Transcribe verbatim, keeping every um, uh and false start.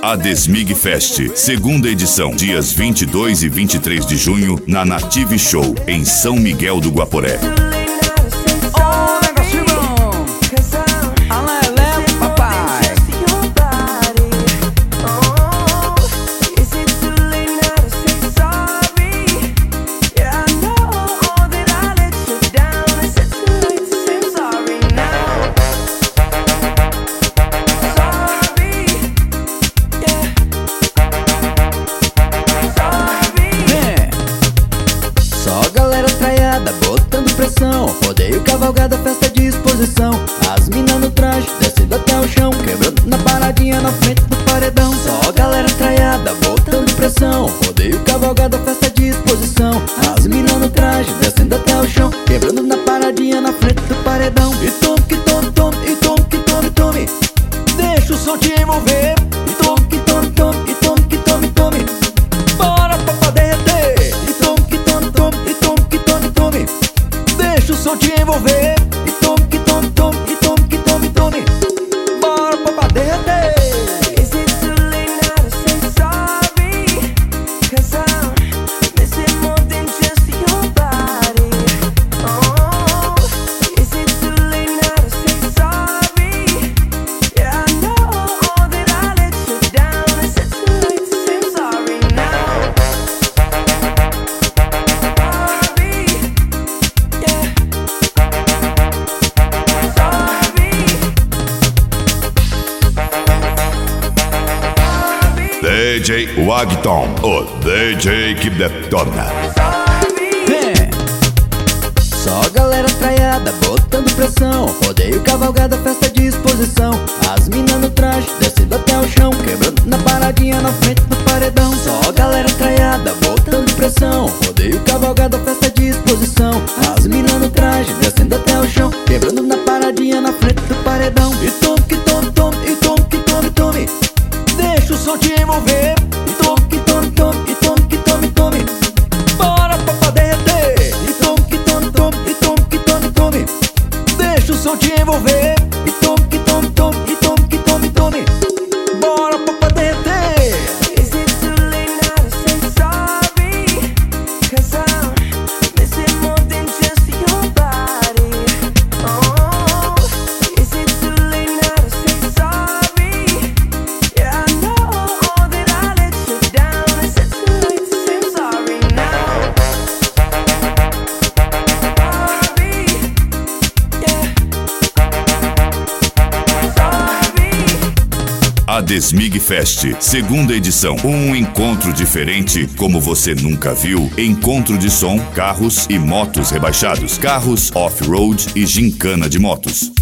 A Desmig Fest, segunda edição, dias vinte e dois e vinte e três de junho, na Native Show, em São Miguel do Guaporé. Botando pressão, rodeio, cavalgada, festa de exposição. As minas no traje, descendo até o chão, quebrando na paradinha na frente do paredão. Só galera traiada, botando pressão, rodeio, cavalgada, festa de exposição. As minas no traje, descendo até o chão, quebrando na paradinha na frente do paredão. E tome, que tome, tome, e tome, que tome, tome, deixa o som te envolver. E tome, que tome, tome, e tome, que tome, tome, bora pra derreter. E tome, que tome, tome, e tome, que tome, tome, deixa o som te envolver. E tome, que tome, tome, e tome, que tome, tome, bora pra derreter. Is it too late now to say sorry? Cause I'm missing more than just your body. Oh, is it too late now to say sorry? Yeah, I know that I let you down. Is it too late to say sorry now? Sorry, yeah. D J Wagton, o D J que detona. Vem. Só galera traiada, botando pressão, rodeio, cavalgada, festa de exposição. As minas no traje, descendo até o chão, quebrando na paradinha na frente do paredão. Só galera traiada, botando pressão, rodeio, cavalgada, festa de exposição. As minas no traje, descendo até o chão, quebrando na paradinha na frente do paredão. E tome, que tome, tome, e tome, que tome, tome, deixa o som te envolver. E tome, que tome, tome, e tome, que tome, tome, bora pra derreter. E tome, que tome, tome, e tome, que tome, tome, deixa o som te envolver. E tome, que tome, tome, e tome, que tome, tome, bora pra derreter. Is it too late now to say sorry? Cause I'm missing more than just your body. Oh, is it too late now to say sorry? Yeah, I know that I let you down. Is it too late to say sorry now? Sorry, yeah. Sorry. A Desmig Fest, segunda edição. Um encontro diferente como você nunca viu. Encontro de som, carros e motos rebaixados, carros off-road e gincana de motos.